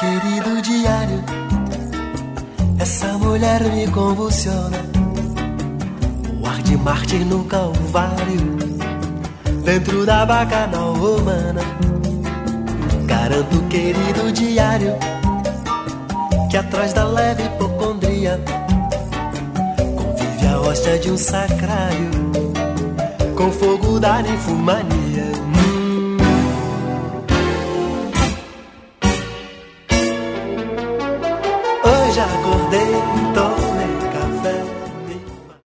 querido diário, essa mulher me convulsiona. O ar de mártir no calvário, dentro da bacanal romana. Garanto, querido diário, que atrás da leve hipocondria convive a hóstia de um sacrário, com fogo da ninfomania.